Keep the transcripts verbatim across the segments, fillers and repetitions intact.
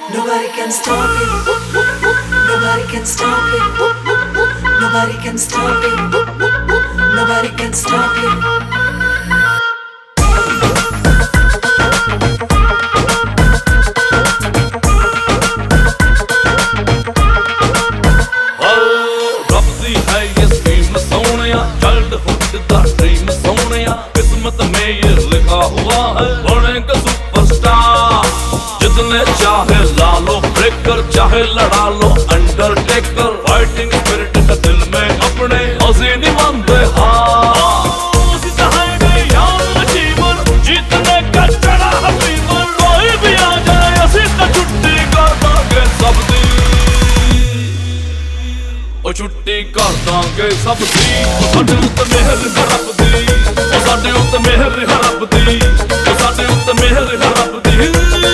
Nobody can stop it. Nobody can stop it. Nobody can stop it. Nobody can stop it. जितने चाहे ला लो breaker, चाहे लड़ा लो Undertaker. Fighting spirit का दिल में अपने हंसी नहीं मानते जीतने का चढ़ा फीवर। कोई भी आ जाए असी तो छुट्टी कर देंगे सब दी, ओ छुट्टी कर देंगे सब दी। साडे उत्ते मेहर हरप दी, ओ साडे उत्ते मेहर हरप दी, ओ साडे उत्ते मेहर हरप दी।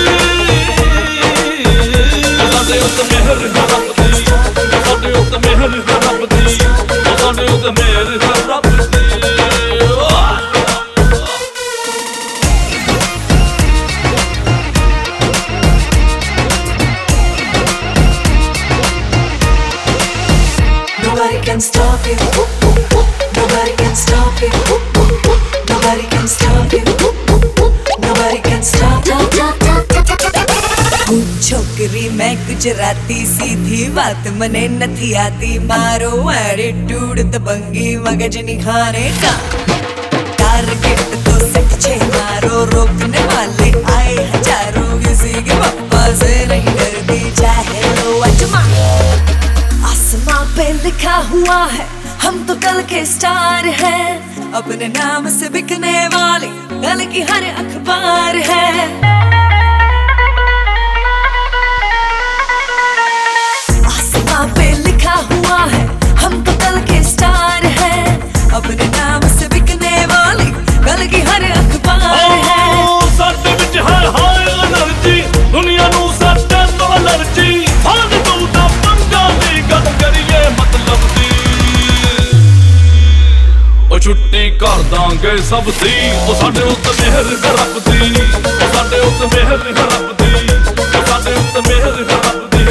साडे उत्ते मेहर हरप दी, साडे उत्ते मेहर हरप दी, साडे उत्ते मेहर हरप दी। Nobody can stop it. Nobody can stop it. Nobody can stop it. Nobody can stop it. छोकरी मैं गुजराती, सीधी बात मने नथी आती। मारो एटीट्यूड दबंगी मगज नहीं खाने का। टारगेट तो सेट छे मारो, रोकने वाले आए हजारों। किसी के पापा से नहीं डरती, चाहे लो अजमा। आसमां पे लिखा हुआ है हम तो कल के स्टार हैं। अपने नाम से बिकने वाली कल की हर अखबार है। आसमां पे लिखा हुआ है हम तो कल के स्टार हैं। अपने नाम से बिकने वाली कल की हर अखबार है। साडे विच हर हाय एनर्जी, दुनिया नू साडे तो एलर्जी। फाड़ तू दा पंगा दी गल करिए मतलब दी, ओ छुट्टी कर दांगे सब दी। ओ साडे उत्ते मेहर हरप दी, ओ साडे उत्ते मेहर हरप दी, ओ साडे उत्ते मेहर हरप दी।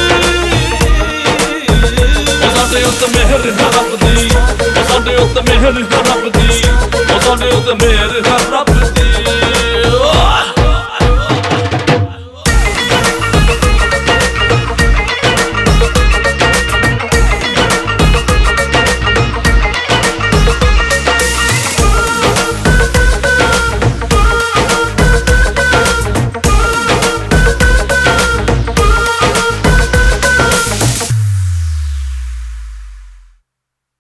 ओ साडे उत्ते मेहर हरप दी, ओ साडे उत्ते मेहर हरप दी, ओ साडे उत्ते मेहर हरप